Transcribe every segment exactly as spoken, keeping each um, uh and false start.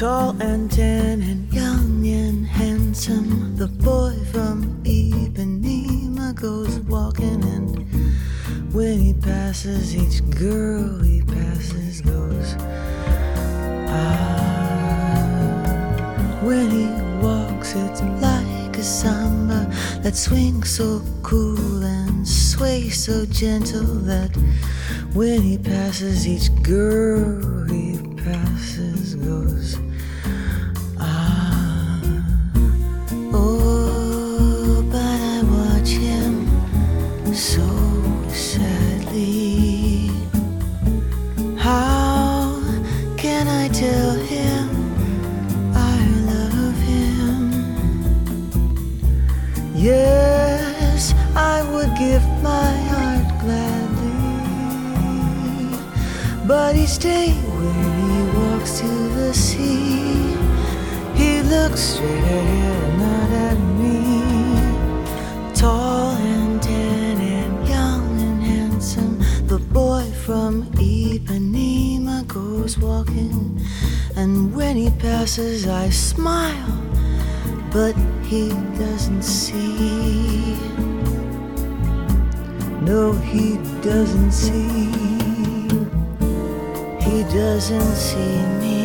Tall and tan and young and handsome, the boy from Ipanema goes walking, and when he passes each girl he passes goes ah. When he walks it's like a samba that swings so cool and sways so gentle that when he passes each girl he passes goes ah. Oh, but I watch him so sadly. How can I tell him I love him? Yes, I would give my heart gladly, but each day when he walks to the sea, he looks straight ahead, not at me. Tall and tan and young and handsome, the boy from Ipanema goes walking, and when he passes I smile, but he doesn't see. No, he doesn't see. He doesn't see me.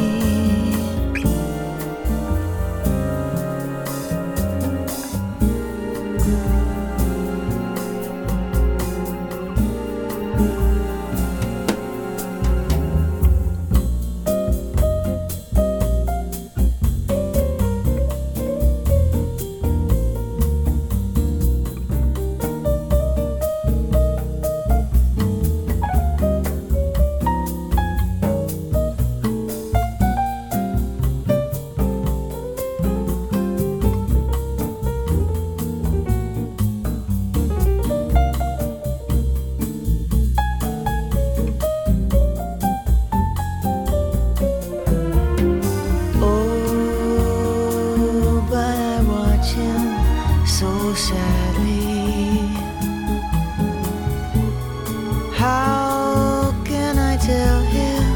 How can I tell him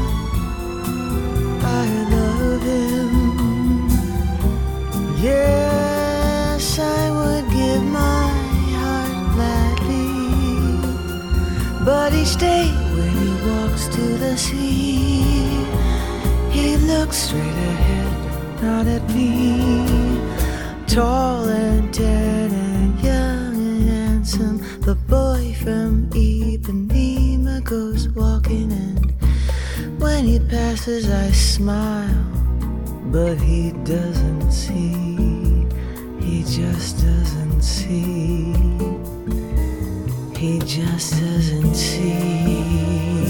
I love him? Yes, I would give my heart gladly, but each day when he walks to the sea, he looks straight ahead, not at me. Tall and tan and young and handsome, the boy from Ipanema goes walking, and when he passes I smile, but he doesn't see. He just doesn't see. He just doesn't see.